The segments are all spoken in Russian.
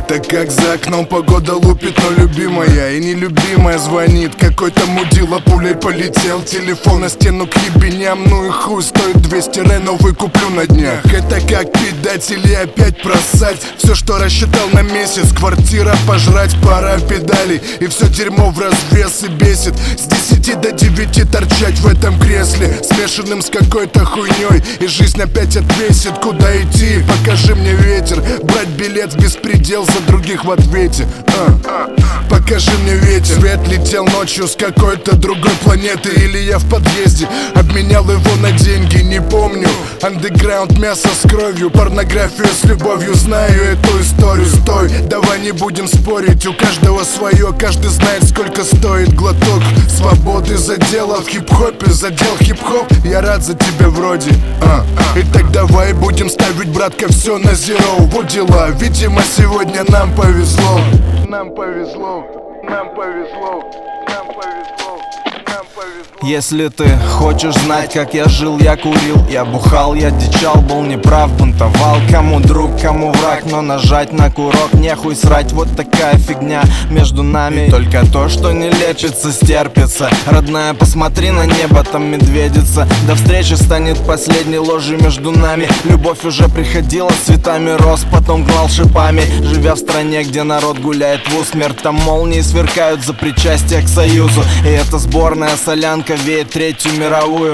Так как за окном погода лупит, но любимая и нелюбимая звонит. Какой-то мудила пулей полетел, телефон на стену к ебеням. Ну и хуй, стоит 200 ре, новый куплю на днях. Это как пить, дать или опять просать. Все, что рассчитал на месяц, квартира, пожрать, пара педалей. И все дерьмо в развес и бесит. С 10 до 9 торчать в этом кресле, смешанным с какой-то хуйней. И жизнь опять отвесит, куда идти, покажи мне ветер. Брать билет в беспредел, за других в ответе. Покажи мне ветер. Свет летел ночью с какой-то другой планеты. Или я в подъезде обменял его на деньги, не помню. Андеграунд, мясо с кровью, порнографию с любовью. Знаю эту историю, стой, давай не будем спорить. У каждого свое, каждый знает, сколько стоит глоток свободы. Задела в хип-хопе, задел хип-хоп. Я рад за тебя вроде. Итак давай будем ставить, братка, все на зеро. Вот дела, видимо сегодня нам повезло. Нам повезло, нам повезло, нам повезло, нам повезло. Если ты хочешь знать, как я жил, я курил, я бухал, я дичал, был неправ, бунтовал. Кому друг, кому враг, но нажать на курок нехуй срать. Вот такая фигня между нами. И только то, что не лечится, стерпится. Родная, посмотри на небо, там медведица. До встречи станет последней ложью между нами. Любовь уже приходила, цветами рос, потом гнал шипами. Живя в стране, где народ гуляет в усмерть, там молнии сверкают за причастие к союзу. И эта сборная солянка веет Третью мировую.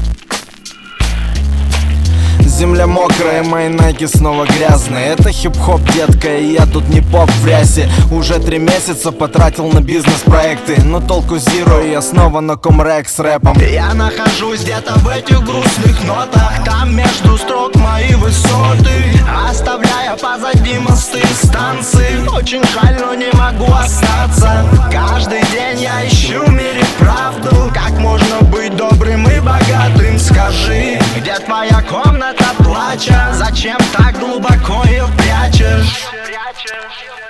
Земля мокрая, мои найки снова грязные. Это хип-хоп, детка, и я тут не поп в рясе. Уже 3 месяца потратил на бизнес-проекты, но толку зиро, и я снова на комрек с рэпом. Я нахожусь где-то в этих грустных нотах, там между строк мои высоты, оставляя позади мосты и станции. Очень жаль, но не могу остаться. Каждый день я ищу в мире правду. Как можно быть добрым и богатым? Скажи, где твоя комната плача? Зачем так глубоко ее прячешь?